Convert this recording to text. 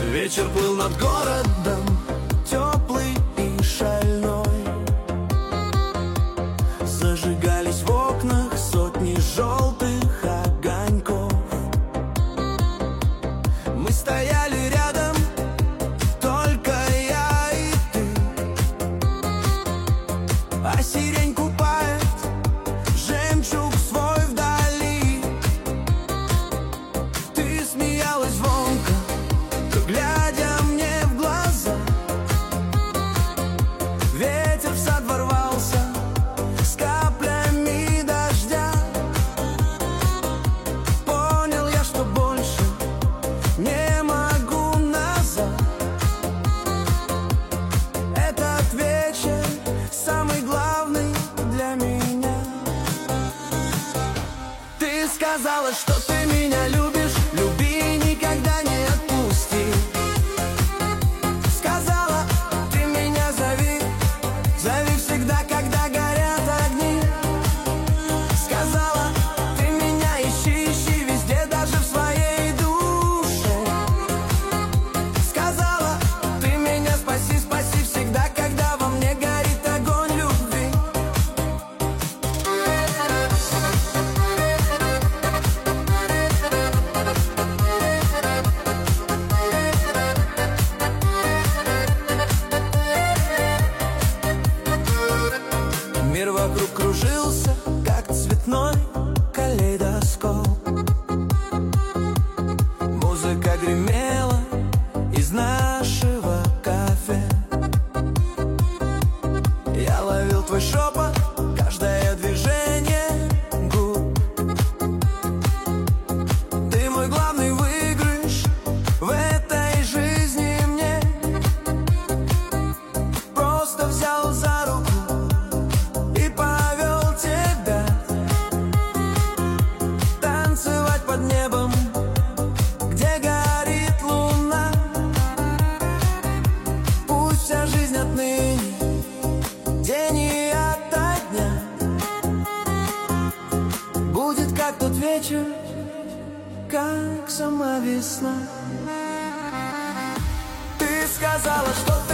Вечер плыл над городом, теплый и шальной. Зажигались в окнах сотни желтых огоньков. Мы стояли рядом, только я и ты, а сирень купает жемчуг свой вдали. Ты смеялась звонко, глядя мне в глаза. Ветер в сад ворвался с каплями дождя. Понял я, что больше не могу назад. Этот вечер самый главный для меня. Ты сказала, что ты меня любишь, люби и никогда не отпусти. Сказала, ты меня зови, зови всегда, когда горят огни. Сказала, ты меня ищи, ищи везде, даже в своей душе. Сказала, ты меня спаси, спаси всегда, когда во мне горит огонь любви. Мир вокруг кружился, как цветной калейдоскоп. Музыка гремела из нашего кафе. Я ловил твой шепот, каждое движение губ. Ты мой главный выигрыш в этой жизни мне. Просто взял за руку и повел тебя танцевать под небом, где горит луна. Пусть вся жизнь отныне день и ото дня будет как тот вечер, как сама весна. Ты сказала, что